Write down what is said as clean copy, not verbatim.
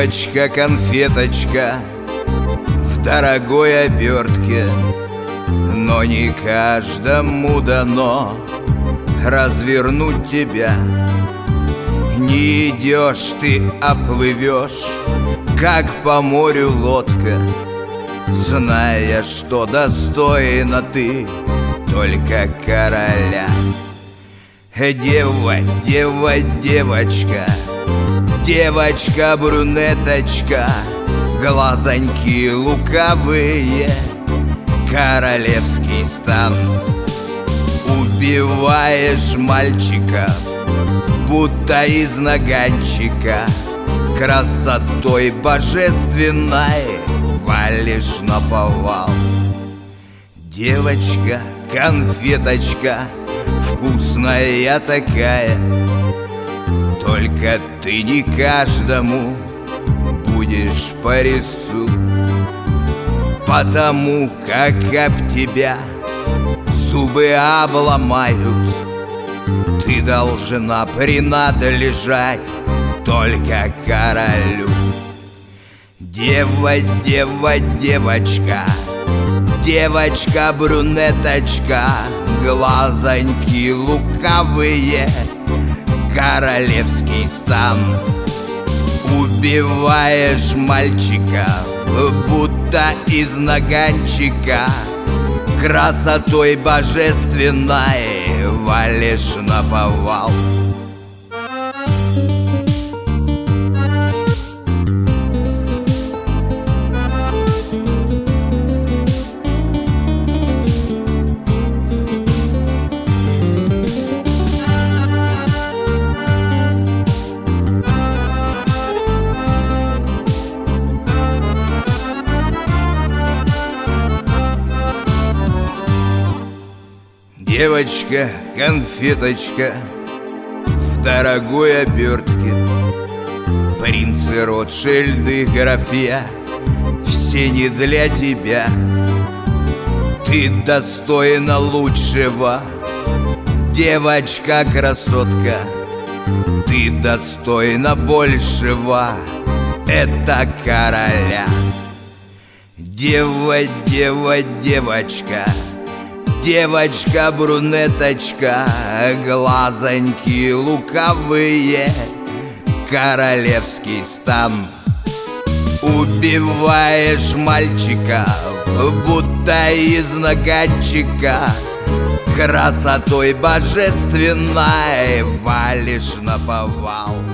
Девочка-конфеточка в дорогой обертке, но не каждому дано развернуть тебя. Не идешь ты, а плывешь, как по морю лодка, зная, что достойна ты только короля. Дева, дева, девочка, девочка-брюнеточка, глазоньки лукавые, королевский стан. Убиваешь мальчиков, будто из наганчика, красотой божественной валишь наповал. Девочка-конфеточка, вкусная такая, только ты не каждому будешь по рису, потому как об тебя зубы обломают. Ты должна принадлежать только королю. Дева, дева, девочка, девочка-брюнеточка, глазоньки лукавые, королевский стан. Убиваешь мальчиков, будто из наганчика, красотой божественной валишь наповал. Девочка-конфеточка в дорогой обертке, принцы Ротшильды, графья, все не для тебя. Ты достойна лучшего, девочка-красотка, ты достойна большего, это короля. Дева, дева, девочка, девочка-брюнеточка, глазоньки лукавые, королевский стан. Убиваешь мальчиков, будто из наганчика, красотой божественной валишь наповал.